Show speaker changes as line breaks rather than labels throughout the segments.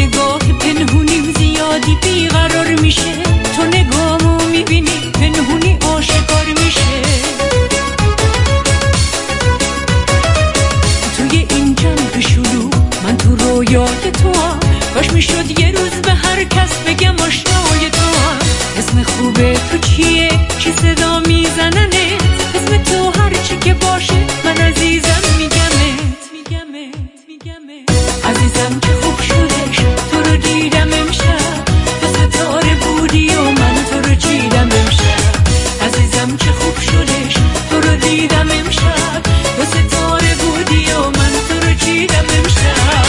نگاه پنهونیم زیادی بیقرار میشه، تو نگاهمو میبینی پنهونی آشکار میشه. توی این جمع شلوغ من تو رویای تو هم، باش میشد یه روز به هر کس بگم آشنای تو هم. اسم خوبه تو چیه؟ چی صدا میزننت؟ اسم تو هرچی که باشه من عزیزم میگمت. عزیزم که خوب شدش تو رو دیدم امشب، تو ستاره بودی و من تو رو چیدم امشب. عزیزم که خوب شدش تو رو دیدم امشب، تو ستاره بودی و من تو رو چیدم امشب.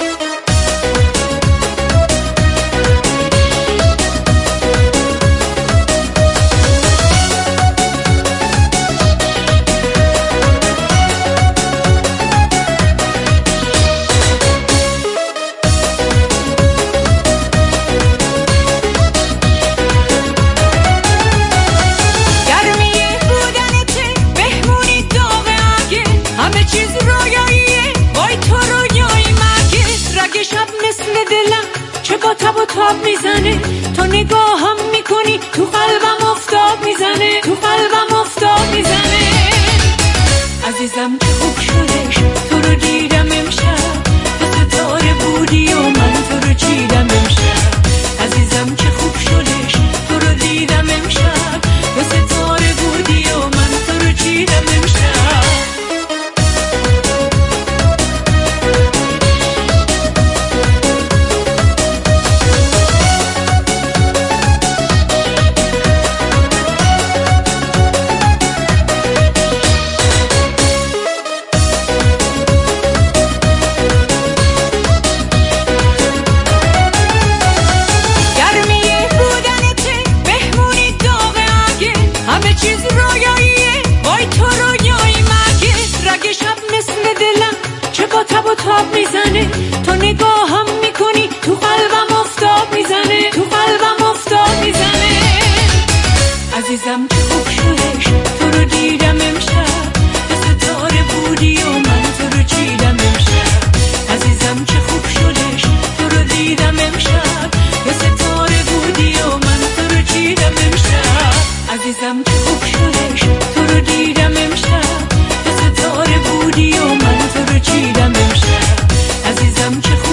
تاب و تاب میزنه، تو نگاهم میکنی تو قلبم افتاب میزنه، تو قلبم افتاب میزنه. عزیزم که خوب شدش تو رو دیدم امشب، تو ستاره بودی و من تو رو چیدم امشب. عزیزم که خوب شدش تو رو دیدم امشب، تو ستاره بودی و من تو رو چیدم امشب. تاب میزنه، تو نگاهم میکنی تو قلبم افتاب میزنه، تو قلبم افتاب میزنه. عزیزم که خوب شدش تو رو دیدم امشب، تو ستاره بودی و من تو رو چیدم امشب. عزیزم که خوب شدش تو رو دیدم امشب، تو ستاره بودی و من تو رو چیدم امشب. عزیزم که خوب شدش تو رو دیدم امشب، تو ستاره بودی و من تو رو چیدم امشب. عزیزم که